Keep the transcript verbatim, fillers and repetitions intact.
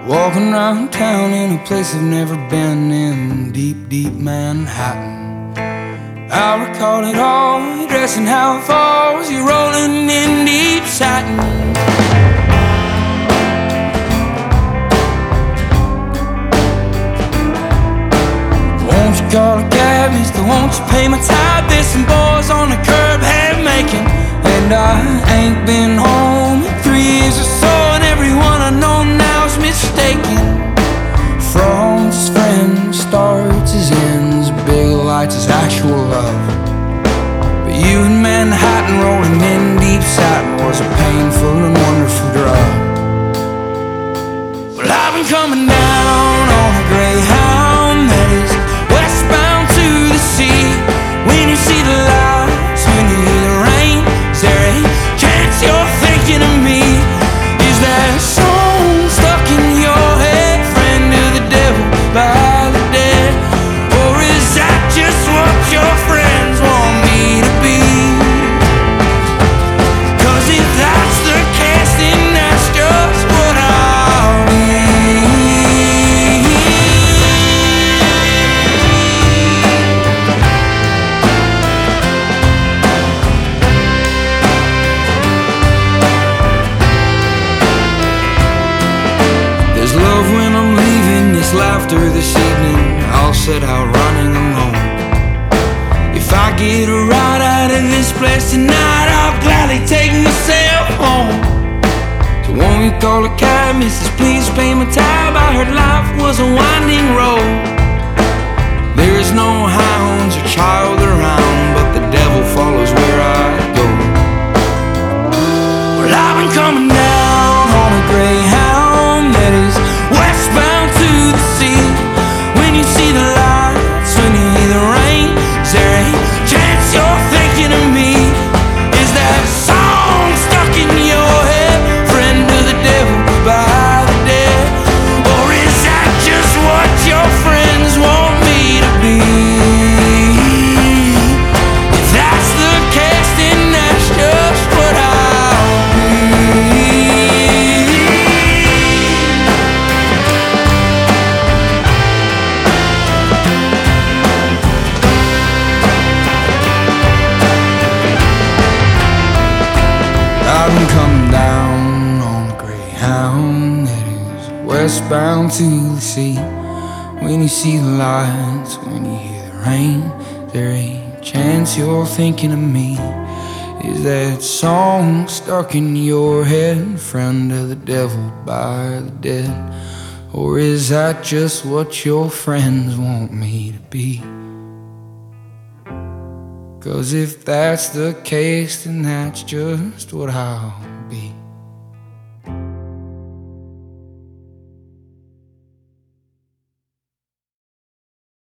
Walking around town in a place I've never been in, deep, deep Manhattan. I recall it all, your dress and how it falls, you rolling in deep satin. Won't you call a cab, mister, won't you pay my tab? There's some boys on the curb half making, and I ain't been home in three years or so, and everyone I know now is mistaken. From his friends starts his ends, big lights his actual love. But you in Manhattan rolling in deep satin was a painful and wonderful drug. Well, I've been coming down on a Greyhound that is westbound to the sea. When you see the lights, when you hear the rain, is there a chance you're thinking of me? Is that song stuck in your head, friend of the devil by the dead? Or is that just what your friends want me to be? Cause if that's the case, then that's just what I'll be. There's love when I'm leaving, this laughter this evening, I'll set out running alone. If I get a ride out of this place tonight, I'll gladly take myself home. So won't you call a cab, missus, please pay my tab? I heard life was a winding road. There is no hounds or child around, but the devil follows where I go. Well, I've been coming down on a Greyhound that is westbound to the sea. When you see the lights, when you hear the rain, is there a chance you're thinking of me? Is that song stuck in your head, friend of the devil by the dead? Or is that just what your friends want me to be? If that's the case, then that's just what I'll be. I've been coming down on a Greyhound that is westbound to the sea. When you see the lights, when you hear the rain, is there a chance you're thinking of me? Is that song stuck in your head, friend of the devil by the dead? Or is that just what your friends want me to be? Cause if that's the case, then that's just what I'll be.